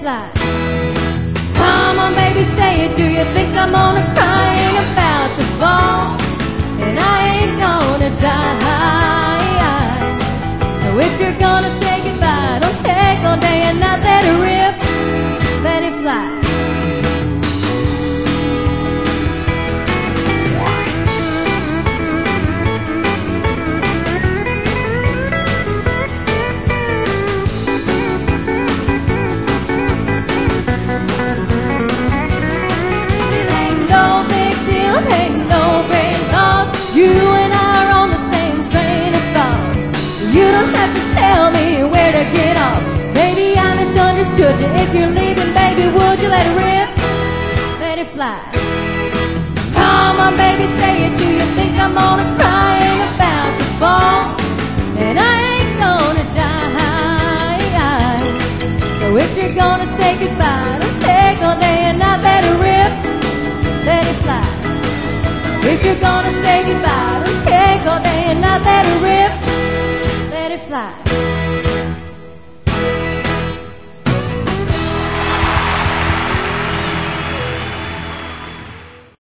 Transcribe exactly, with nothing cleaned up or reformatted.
fly. Come on, baby, say it. Do you think I'm gonna cry? Ain't about to fall, and I ain't gonna die. So if you're gonna say goodbye, don't take all day and not let it rip. Let it fly. Ain't no great loss. You and I are on the same train of thought. You don't have to tell me where to get off. Maybe I misunderstood you. If you're leaving, baby, would you let it rip? Let it fly. Come on, baby, say it. Do you think I'm gonna cry? Ain't about to fall, and I ain't gonna die. So if you're gonna say goodbye, don't take all day and not let it rip. Let it fly. If you're gonna say goodbye, don't take all day and not let it rip. Let it fly.